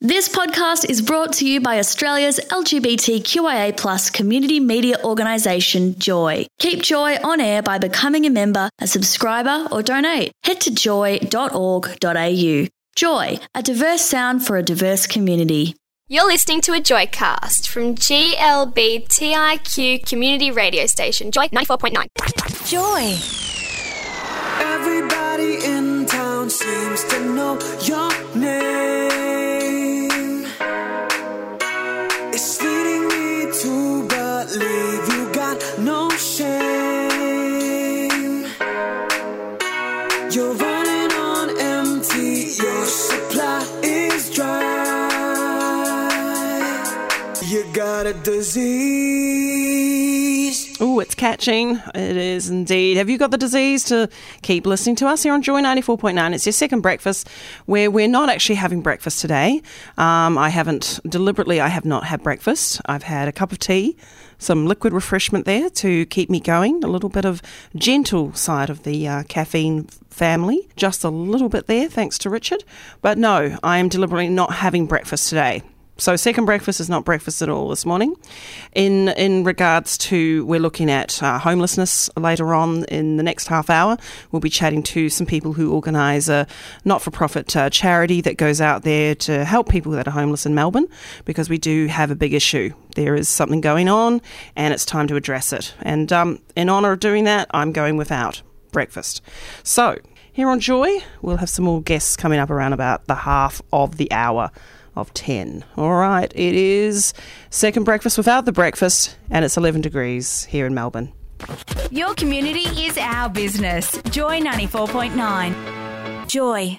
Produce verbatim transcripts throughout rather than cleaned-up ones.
This podcast is brought to you by Australia's L G B T Q I A plus community media organisation, Joy. Keep Joy on air by becoming a member, a subscriber or donate. Head to joy dot org dot a u. Joy, a diverse sound for a diverse community. You're listening to a Joycast from G L B T I Q community radio station, Joy ninety-four point nine. Joy. Everybody in town seems to know your name. It's leading me to believe you got no shame. You're running on empty, your supply is dry. You got a disease. Oh, it's catching. It is indeed. Have you got the disease? To keep listening to us here on Joy ninety-four point nine. It's your second breakfast where we're not actually having breakfast today. Um, I haven't, deliberately, I have not had breakfast. I've had a cup of tea, some liquid refreshment there to keep me going, a little bit of gentle side of the uh, caffeine family, just a little bit there, thanks to Richard. But no, I am deliberately not having breakfast today. So second breakfast is not breakfast at all this morning. In in regards to, we're looking at uh, homelessness later on in the next half hour. We'll be chatting to some people who organise a not-for-profit uh, charity that goes out there to help people that are homeless in Melbourne, because we do have a big issue. There is something going on and it's time to address it. And um, in honour of doing that, I'm going without breakfast. So here on Joy, we'll have some more guests coming up around about the half of the hour of ten. All right, it is second breakfast without the breakfast, and it's eleven degrees here in Melbourne. Your community is our business. Joy ninety-four point nine. Joy.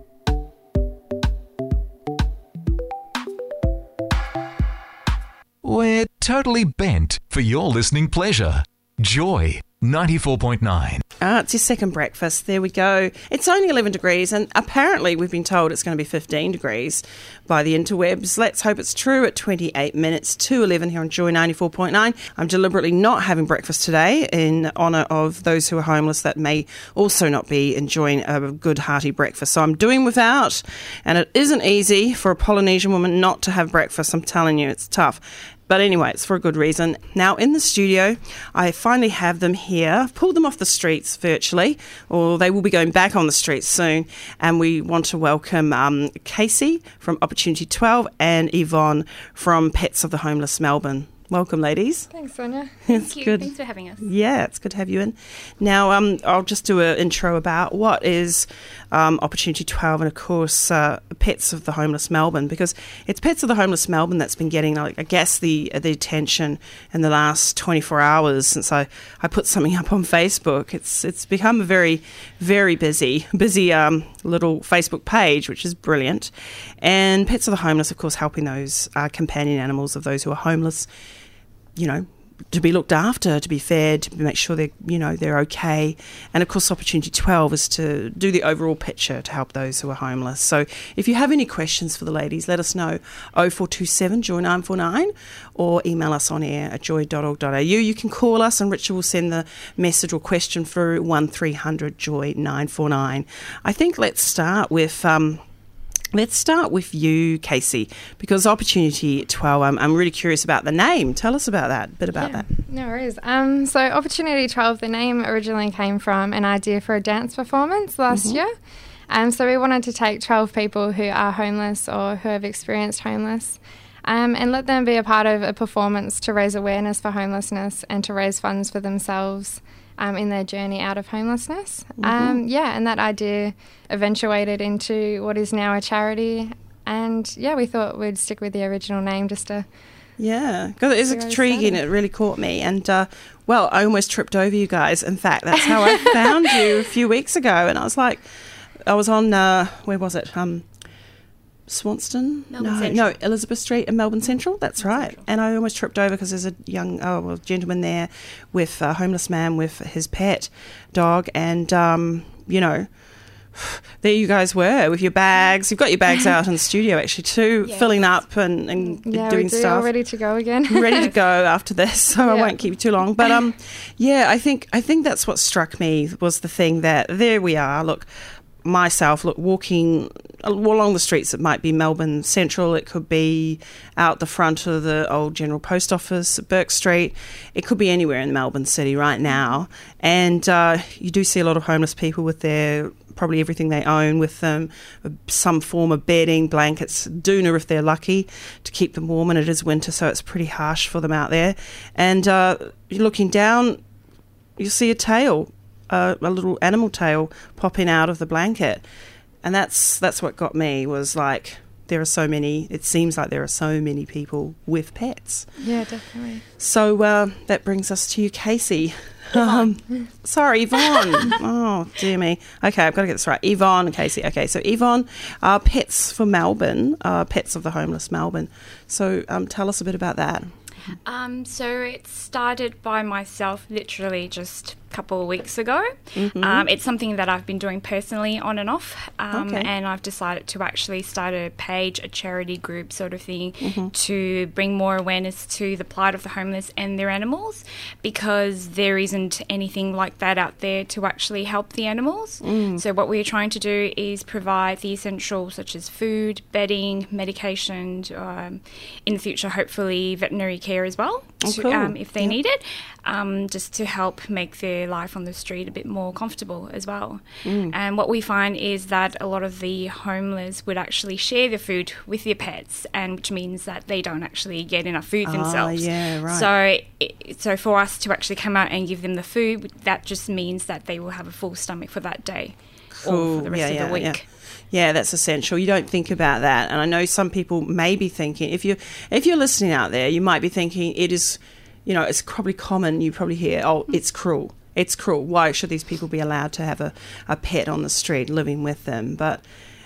We're totally bent for your listening pleasure. Joy ninety-four point nine. Ah, it's your second breakfast. There we go. It's only eleven degrees, and apparently we've been told it's going to be fifteen degrees by the interwebs. Let's hope it's true at twenty-eight minutes to eleven here on Joy ninety-four point nine. I'm deliberately not having breakfast today in honour of those who are homeless that may also not be enjoying a good hearty breakfast. So I'm doing without, and it isn't easy for a Polynesian woman not to have breakfast. I'm telling you, it's tough. But anyway, it's for a good reason. Now, in the studio, I finally have them here. I've pulled them off the streets virtually, or they will be going back on the streets soon. And we want to welcome um, Casey from Opportunity twelve and Yvonne from Pets of the Homeless Melbourne. Welcome, ladies. Thanks, Sonia. It's Thank you. good. Thanks for having us. Yeah, it's good to have you in. Now, um, I'll just do an intro about what is um, Opportunity twelve and, of course, uh, Pets of the Homeless Melbourne, because it's Pets of the Homeless Melbourne that's been getting, like, I guess, the the attention in the last twenty-four hours since I, I put something up on Facebook. It's it's become a very, very busy, busy um, little Facebook page, which is brilliant. And Pets of the Homeless, of course, helping those uh, companion animals of those who are homeless, you know, to be looked after, to be fed, to make sure they're, you know, they're okay. And, of course, Opportunity twelve is to do the overall picture to help those who are homeless. So if you have any questions for the ladies, let us know, oh four two seven, joy nine four nine, or email us on air at joy dot org dot a u. You can call us and Richard will send the message or question through one three hundred joy nine four nine. I think let's start with... Um, Let's start with you, Casey, because Opportunity twelve, I'm, I'm really curious about the name. Tell us about that, a bit about yeah, that. No worries. Um, so Opportunity twelve, the name originally came from an idea for a dance performance last mm-hmm. year. Um, so we wanted to take twelve people who are homeless or who have experienced homeless um, and let them be a part of a performance to raise awareness for homelessness and to raise funds for themselves Um, in their journey out of homelessness. Mm-hmm. Um, yeah, and that idea eventuated into what is now a charity. And, yeah, we thought we'd stick with the original name just to... Yeah, because it is intriguing. It really caught me. And, uh, well, I almost tripped over you guys. In fact, that's how I found you a few weeks ago. And I was like, I was on, uh, where was it? Um, Swanston? Melbourne no, Central. no, Elizabeth Street in Melbourne Central. That's Melbourne right. Central. And I almost tripped over because there's a young, oh, well, gentleman there with a homeless man with his pet dog, and um, you know, there you guys were with your bags. You've got your bags out in the studio actually too, yes. filling up and, and yeah, doing we do, stuff. all ready to go again. ready to go after this, so yeah. I won't keep you too long. But um, yeah, I think I think that's what struck me was the thing that there we are. Look, myself, look, walking along the streets, it might be Melbourne Central, it could be out the front of the old General Post Office at Burke Street, it could be anywhere in Melbourne City right now. And uh, you do see a lot of homeless people with their probably everything they own with them, some form of bedding, blankets, doona if they're lucky, to keep them warm, and it is winter, so it's pretty harsh for them out there. And uh, you're looking down, you'll see a tail, uh, a little animal tail popping out of the blanket. And that's that's what got me, was like, there are so many, it seems like there are so many people with pets. Yeah, definitely. So uh, that brings us to you, Casey. Um, sorry, Yvonne. Oh, dear me. Okay, I've got to get this right. Yvonne and Casey. Okay, so Yvonne, uh, Pets for Melbourne, uh, Pets of the Homeless Melbourne. So um, tell us a bit about that. Um, so it started by myself literally just a couple of weeks ago. Mm-hmm. Um, it's something that I've been doing personally on and off, um, okay. and I've decided to actually start a page, a charity group sort of thing, mm-hmm. to bring more awareness to the plight of the homeless and their animals, because there isn't anything like that out there to actually help the animals. Mm. So what we're trying to do is provide the essentials such as food, bedding, medication, um, in the future hopefully veterinary care as well, oh, to, cool. um, if they yep. need it, um, just to help make their life on the street a bit more comfortable as well. Mm. And what we find is that a lot of the homeless would actually share the food with their pets, and which means that they don't actually get enough food ah, themselves. Yeah, right. So, it, so for us to actually come out and give them the food, that just means that they will have a full stomach for that day, cool. or for the rest yeah, of yeah, the week. Yeah. Yeah, that's essential. You don't think about that. And I know some people may be thinking, if you're, if you're listening out there, you might be thinking it is, you know, it's probably common, you probably hear, oh, it's cruel. It's cruel. Why should these people be allowed to have a, a pet on the street living with them? But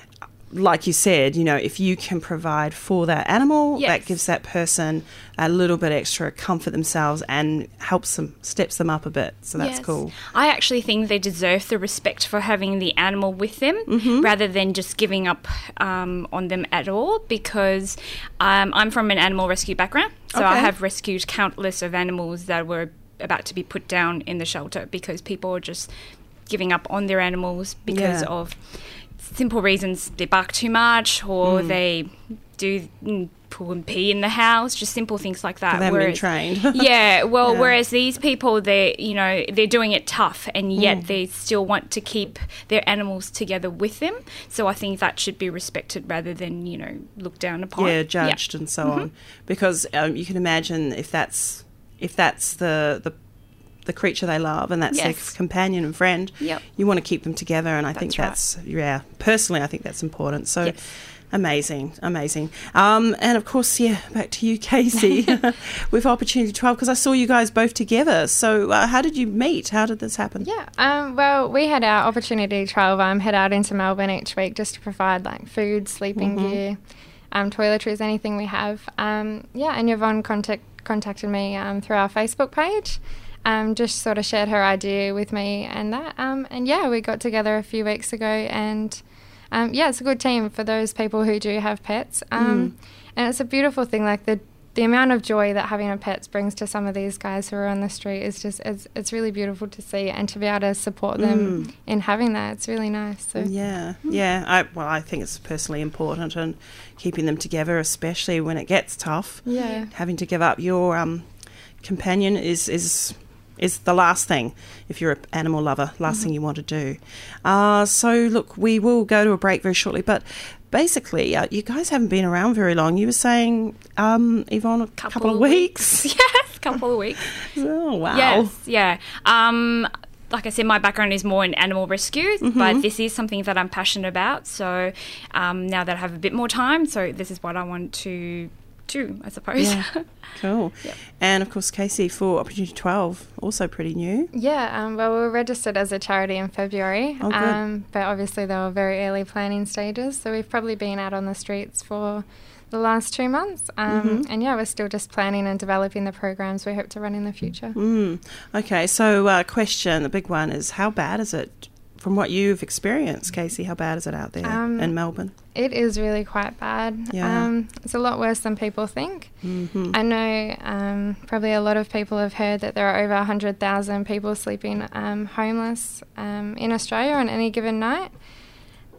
like you said, you know, if you can provide for that animal, yes. that gives that person a little bit extra comfort themselves and helps them, steps them up a bit. So that's yes. cool. I actually think they deserve the respect for having the animal with them, mm-hmm. rather than just giving up um, on them at all, because um, I'm from an animal rescue background. So okay. I have rescued countless of animals that were about to be put down in the shelter because people are just giving up on their animals because yeah. of simple reasons. They bark too much, or mm. they do mm, poo and pee in the house, just simple things like that. They haven't whereas, been trained. yeah, well, yeah. whereas these people, they you know, they're doing it tough, and yet mm. they still want to keep their animals together with them. So I think that should be respected rather than, you know, looked down upon. Yeah, judged yeah. and so mm-hmm. on. Because um, you can imagine if that's if that's the the the creature they love and that's yes. their companion and friend, yep. you want to keep them together, and I that's think right. that's, yeah, personally I think that's important. So yes. amazing, amazing. Um, and of course, yeah, back to you, Casey, with Opportunity twelve, because I saw you guys both together. So uh, how did you meet? How did this happen? Yeah, um, well, we had our Opportunity twelve um, head out into Melbourne each week just to provide like food, sleeping mm-hmm. gear, um, toiletries, anything we have. Um, yeah, and Yvonne contact, contacted me um, through our Facebook page. Um, just sort of shared her idea with me and that. Um, and, yeah, we got together a few weeks ago and, um, yeah, it's a good team for those people who do have pets. Um, mm. And it's a beautiful thing, like the the amount of joy that having a pet brings to some of these guys who are on the street is just, it's, it's really beautiful to see, and to be able to support them mm. in having that, it's really nice. So. Yeah, yeah. I, well, I think it's personally important, and keeping them together, especially when it gets tough. Yeah. Having to give up your um, companion is... is is the last thing, if you're an animal lover, last mm-hmm. thing you want to do. Uh, so, look, we will go to a break very shortly, but basically, uh, you guys haven't been around very long. You were saying, um, Yvonne, a couple, couple of weeks? weeks. Yes, a couple of weeks. Oh, wow. Yes, yeah. Um, like I said, my background is more in animal rescue, mm-hmm. but this is something that I'm passionate about. So um, now that I have a bit more time, so this is what I want to do, I suppose. Yeah. Cool. Yep. And of course, Casey, for Opportunity twelve, also pretty new. Yeah, um, well, we were registered as a charity in February, oh, good. Um, but obviously they were very early planning stages, so we've probably been out on the streets for the last two months. Um, mm-hmm. And yeah, we're still just planning and developing the programs we hope to run in the future. Mm. Okay, so uh, question, the big one is, how bad is it? From what you've experienced, Casey, how bad is it out there um, in Melbourne? It is really quite bad. Yeah. Um, it's a lot worse than people think. Mm-hmm. I know um, probably a lot of people have heard that there are over one hundred thousand people sleeping um, homeless um, in Australia on any given night.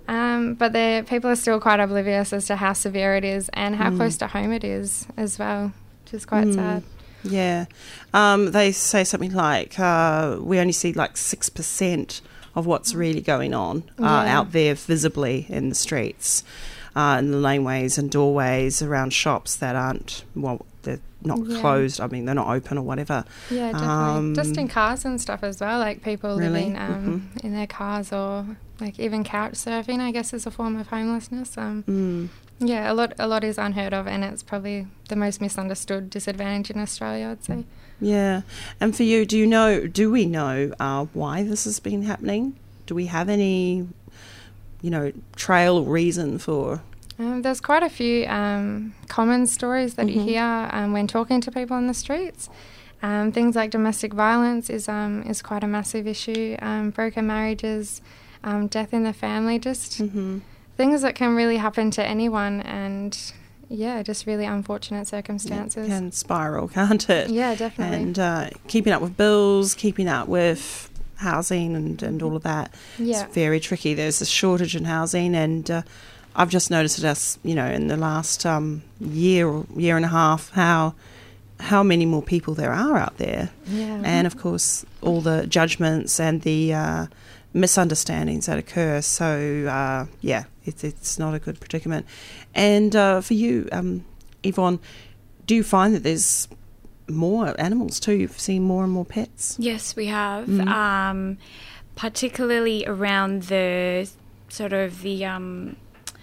Um, but the people are still quite oblivious as to how severe it is and how mm. close to home it is as well, which is quite mm. sad. Yeah. Um, they say something like uh, we only see like six percent of what's really going on uh, yeah. out there visibly in the streets, uh, in the laneways and doorways around shops that aren't, well, they're not yeah. closed. I mean, they're not open or whatever. Yeah, definitely. Um, Just in cars and stuff as well, like people really? living um, mm-hmm. in their cars, or like even couch surfing, I guess, is a form of homelessness. Um, mm. Yeah, a lot, a lot is unheard of, and it's probably the most misunderstood disadvantage in Australia, I'd say. Yeah. And for you, do you know, do we know uh, why this has been happening? Do we have any, you know, trail or reason for... Um, there's quite a few um, common stories that mm-hmm. you hear um, when talking to people in the streets. Um, things like domestic violence is um, is quite a massive issue. Um, broken marriages, um, death in the family, just mm-hmm. things that can really happen to anyone, and yeah, just really unfortunate circumstances. It can spiral, can't it? Yeah, definitely. And uh, keeping up with bills, keeping up with housing and, and all of that. Yeah. It's very tricky. There's a shortage in housing, and uh, I've just noticed it as, you know, in the last um, year or year and a half, how how many more people there are out there. Yeah. And, of course, all the judgments and the uh, misunderstandings that occur. So, uh, yeah, it's, it's not a good predicament. And uh, for you, um, Yvonne, do you find that there's more animals too? You've seen more and more pets? Yes, we have. Mm. Um, particularly around the sort of the... Um,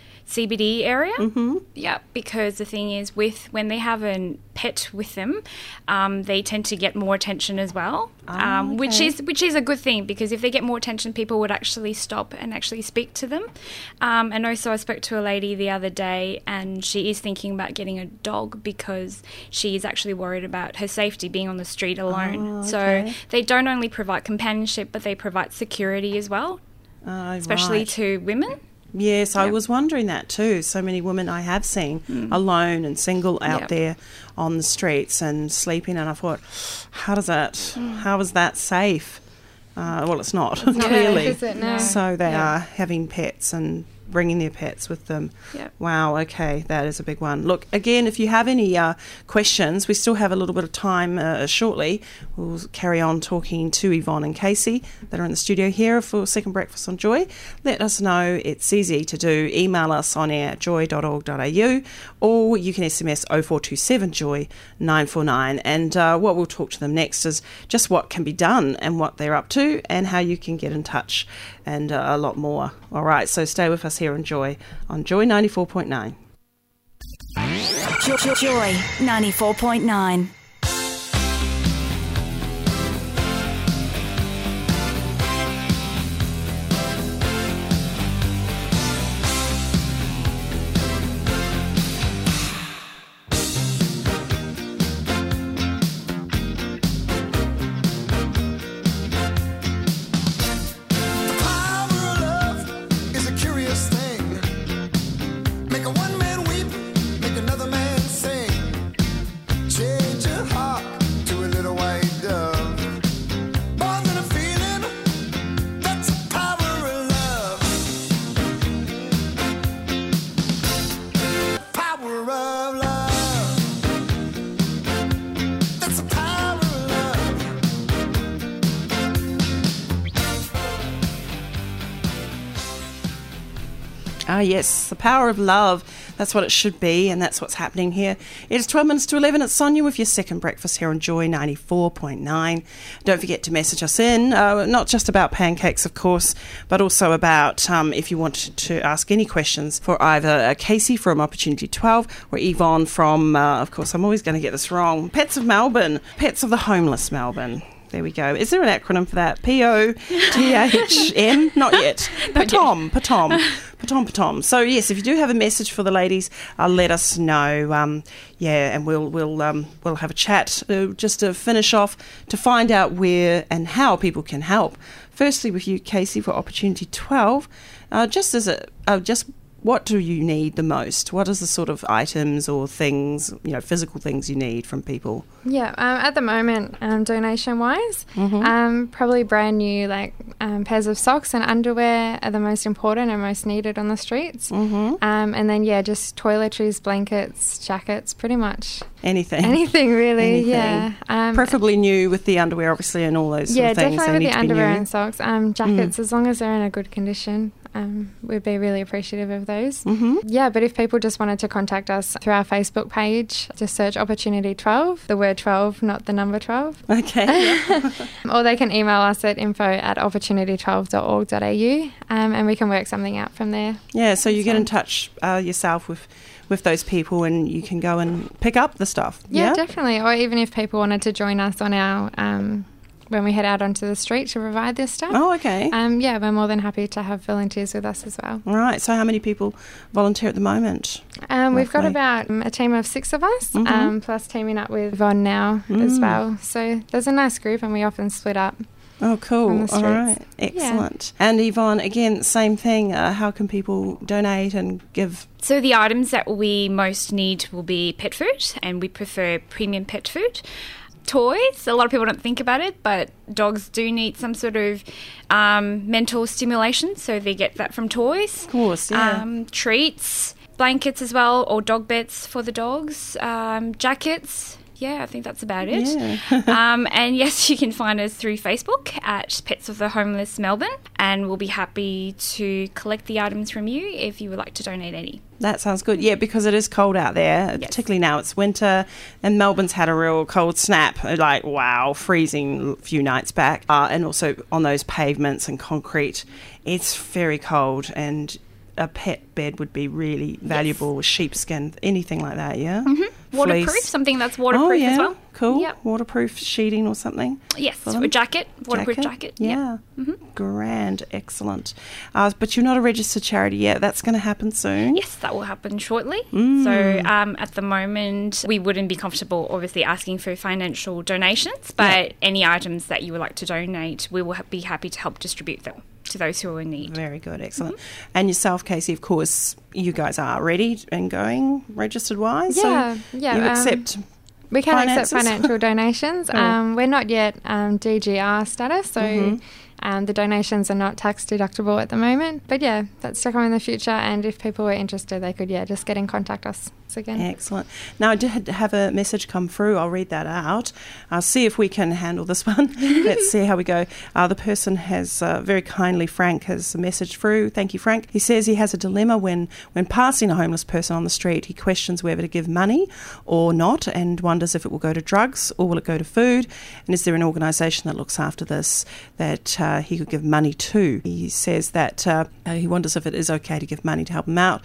C B D area. Mm-hmm. Yeah, because the thing is, with when they have a pet with them, um, they tend to get more attention as well, oh, um, okay. which is which is a good thing, because if they get more attention, people would actually stop and actually speak to them. Um, and also, I spoke to a lady the other day, and she is thinking about getting a dog because she is actually worried about her safety being on the street alone. Oh, So okay. they don't only provide companionship, but they provide security as well, uh, especially right. to women. Yes, I Yep. was wondering that too. So many women I have seen Mm. alone and single out Yep. there on the streets and sleeping, and I thought, how does that, Mm. how is that safe? Uh, well, it's not, It's not, clearly. is it? No. So they Yeah. are having pets and bringing their pets with them. Yep. Wow, okay, that is a big one. Look, again, if you have any uh, questions, we still have a little bit of time uh, shortly. We'll carry on talking to Yvonne and Casey that are in the studio here for Second Breakfast on Joy. Let us know. It's easy to do. Email us on air at joy dot org dot a u, or you can S M S oh four two seven joy nine four nine. And uh, what we'll talk to them next is just what can be done and what they're up to and how you can get in touch, and uh, a lot more. All right, so stay with us here on Joy, on Joy ninety-four point nine. Joy, Joy ninety-four point nine. Ah, yes, the power of love. That's what it should be, and that's what's happening here. It is twelve minutes to eleven. It's Sonia with your second breakfast here on Joy ninety-four point nine. Don't forget to message us in, uh, not just about pancakes, of course, but also about um, if you want to ask any questions for either uh, Casey from Opportunity twelve or Yvonne from, uh, of course, I'm always going to get this wrong, Pets of Melbourne, Pets of the Homeless Melbourne. There we go. Is there an acronym for that? P O T H M? Not yet. Patom, Patom, Patom, Patom. So yes, if you do have a message for the ladies, uh, let us know. Um, yeah, and we'll we'll um, we'll have a chat uh, just to finish off to find out where and how people can help. Firstly, with you, Casey, for Opportunity twelve, uh, just as a uh, just what do you need the most? What is the sort of items or things, you know, physical things you need from people? Yeah, um, at the moment, um, donation-wise, mm-hmm. um, probably brand new, like, um, pairs of socks and underwear are the most important and most needed on the streets. Mm-hmm. Um, and then, yeah, just toiletries, blankets, jackets, pretty much. Anything. Anything, really, Anything. yeah. Um, Preferably new with the underwear, obviously, and all those sort yeah, of things. definitely with the underwear new. and socks. Um, jackets, mm. as long as they're in a good condition. Um, we'd be really appreciative of those. Mm-hmm. Yeah, but if people just wanted to contact us through our Facebook page, just search Opportunity twelve, the word twelve, not the number twelve. Okay. Yeah. Or they can email us at info at opportunity twelve dot org dot a u um, and we can work something out from there. Yeah, so you get in touch uh, yourself with with those people and you can go and pick up the stuff. Yeah, yeah? definitely. Or even if people wanted to join us on our... Um, when we head out onto the street to provide this stuff. Oh, okay. Um, yeah, we're more than happy to have volunteers with us as well. All right. So how many people volunteer at the moment? Um, we've got about um, a team of six of us, mm-hmm. um, plus teaming up with Yvonne now mm. as well. So there's a nice group and we often split up. Oh, cool. All right. Excellent. Yeah. And Yvonne, again, same thing. Uh, how can people donate and give? So the items that we most need will be pet food, and we prefer premium pet food. Toys, a lot of people don't think about it, but dogs do need some sort of um, mental stimulation, so they get that from toys. Of course, yeah. Um, treats, blankets as well, or dog beds for the dogs, um, jackets. Yeah, I think that's about it. Yeah. um, and yes, you can find us through Facebook at Pets of the Homeless Melbourne, and we'll be happy to collect the items from you if you would like to donate any. That sounds good. Yeah, because it is cold out there, yes. particularly now it's winter, and Melbourne's had a real cold snap, like, wow, freezing a few nights back. Uh, and also on those pavements and concrete, it's very cold, and a pet bed would be really valuable, yes. sheepskin, anything like that, yeah? Mm-hmm. Waterproof, Fleece. Something that's waterproof oh, yeah. as well. Cool. Yep. Waterproof sheeting or something. Yes, a jacket, waterproof jacket. jacket. Yeah. Yep. Mm-hmm. Grand, excellent. Uh, but you're not a registered charity yet. That's going to happen soon. Yes, that will happen shortly. Mm. So um, at the moment, we wouldn't be comfortable, obviously, asking for financial donations, but yeah. any items that you would like to donate, we will ha- be happy to help distribute them to those who are in need. Very good, excellent. Mm-hmm. And yourself, Casey, of course, you guys are ready and going registered wise. Yeah, so yeah. You um, accept. We can finances? accept financial donations. Cool. Um, we're not yet um, D G R status, so mm-hmm. um, the donations are not tax deductible at the moment. But yeah, that's to come in the future. And if people were interested, they could yeah just get in contact us again. Excellent. Now I did have a message come through. I'll read that out. I'll see if we can handle this one. Let's see how we go. Uh, the person has uh, very kindly, Frank, has a message through. Thank you, Frank. He says he has a dilemma when, when passing a homeless person on the street. He questions whether to give money or not and wonders if it will go to drugs or will it go to food, and is there an organisation that looks after this that uh, he could give money to. He says that uh, he wonders if it is okay to give money to help him out,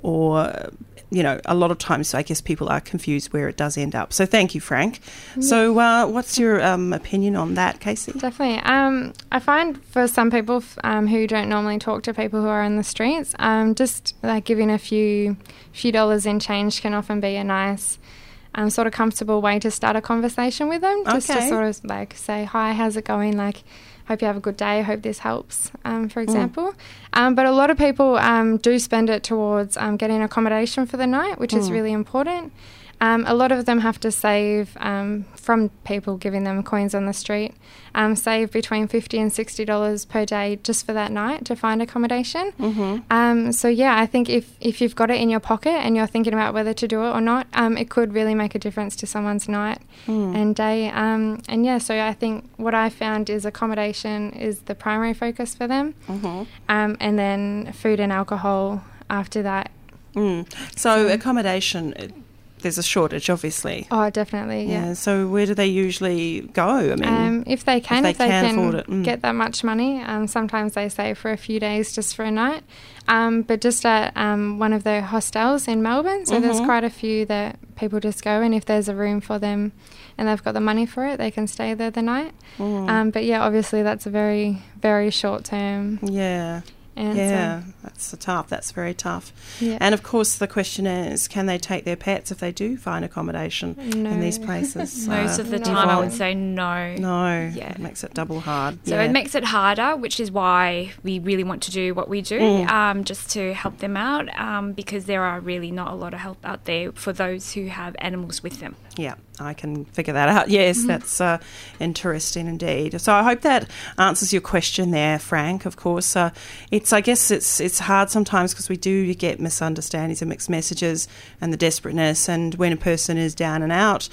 or you know, a lot of times I guess people are confused where it does end up. So thank you, Frank. Yeah. So uh, what's your um, opinion on that, Casey? Definitely. Um, I find for some people um, who don't normally talk to people who are in the streets, um, just like giving a few few dollars in change can often be a nice um, sort of comfortable way to start a conversation with them. Just okay. to sort of like say, hi, how's it going? Like, hope you have a good day. I hope this helps, um, for example. Mm. Um, but a lot of people um, do spend it towards um, getting accommodation for the night, which mm. is really important. Um, a lot of them have to save um, from people giving them coins on the street, um, save between fifty dollars and sixty dollars per day just for that night to find accommodation. Mm-hmm. Um, so, yeah, I think if, if you've got it in your pocket and you're thinking about whether to do it or not, um, it could really make a difference to someone's night mm. and day. Um, and, yeah, so I think what I found is accommodation is the primary focus for them, mm-hmm. um, and then food and alcohol after that. Mm. So, so accommodation... There's a shortage, obviously. Oh, definitely, yeah. yeah. So where do they usually go? I mean, um, if they can, if they, if they can, can afford it. Mm. get that much money, um, sometimes they stay for a few days just for a night. Um, but just at um, one of the hostels in Melbourne, so mm-hmm. there's quite a few that people just go, and if there's a room for them and they've got the money for it, they can stay there the night. Mm. Um, but yeah, obviously that's a very, very short term. Yeah. answer. Yeah, that's tough. That's very tough. Yeah. And of course, the question is, can they take their pets if they do find accommodation No. in these places? Most Uh, of the No. time, I would say no. No, Yeah. it makes it double hard. So yeah. it makes it harder, which is why we really want to do what we do, Mm. um, just to help them out, um, because there are really not a lot of help out there for those who have animals with them. Yeah, I can figure that out. Yes, Mm-hmm. that's uh, interesting indeed. So I hope that answers your question there, Frank. Of course, uh, it's I guess it's it's hard sometimes because we do get misunderstandings and mixed messages and the desperateness, and when a person is down and out.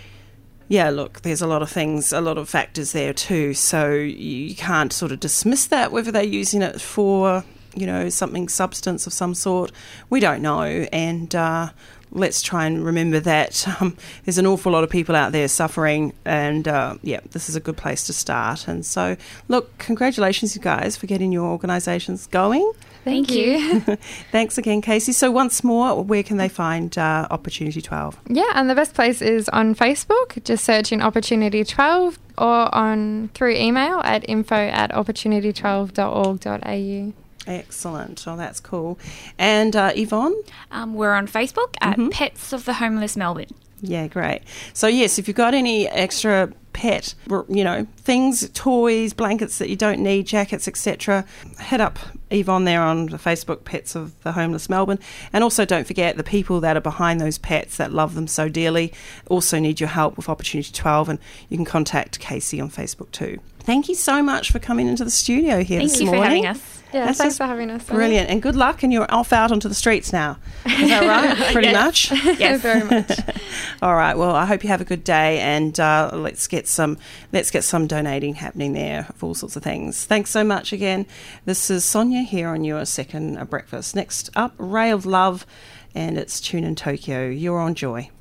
Yeah, look, there's a lot of things, a lot of factors there too. So you can't sort of dismiss that, whether they're using it for, you know, something, substance of some sort. We don't know. And uh, let's try and remember that um, there's an awful lot of people out there suffering. And, uh, yeah, this is a good place to start. And so, look, congratulations, you guys, for getting your organisations going. Thank you. Thanks again, Casey. So once more, where can they find uh, Opportunity twelve? Yeah, and the best place is on Facebook, just searching Opportunity twelve, or on through email at info at opportunity twelve dot org dot a u. Excellent. Oh, that's cool. And uh, Yvonne? Um, we're on Facebook at Mm-hmm. Pets of the Homeless Melbourne. Yeah, great. So, yes, if you've got any extra pet, you know, things, toys, blankets that you don't need, jackets, et cetera, head up Yvonne there on the Facebook, Pets of the Homeless Melbourne. And also don't forget the people that are behind those pets that love them so dearly also need your help with Opportunity twelve, and you can contact Casey on Facebook too. Thank you so much for coming into the studio here Thank this you for morning. having us. Yeah, That's thanks just for having us. Brilliant. And good luck, and you're off out onto the streets now. Is that right? Pretty much? Yes. Very much. All right. Well, I hope you have a good day, and uh, let's get some let's get some donating happening there of all sorts of things. Thanks so much again. This is Sonia here on your second uh, breakfast. Next up, Ray of Love, and it's Tune in Tokyo. You're on Joy.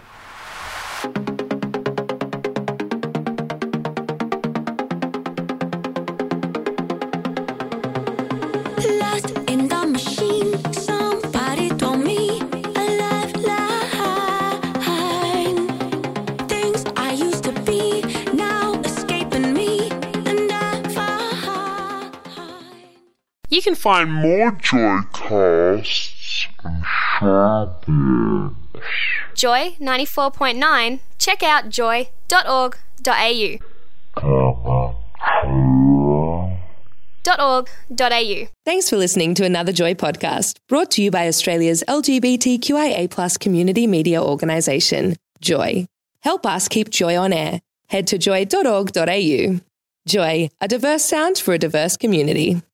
Lost in the machine, somebody told me a lifeline. Things I used to be now escaping me, and I find. You can find more Joy casts and shopping. Joy ninety-four point nine. Check out joy dot org dot a u. .org.au. Thanks for listening to another Joy podcast, brought to you by Australia's L G B T Q I A plus community media organisation, Joy. Help us keep Joy on air. Head to joy dot org dot a u. Joy, a diverse sound for a diverse community.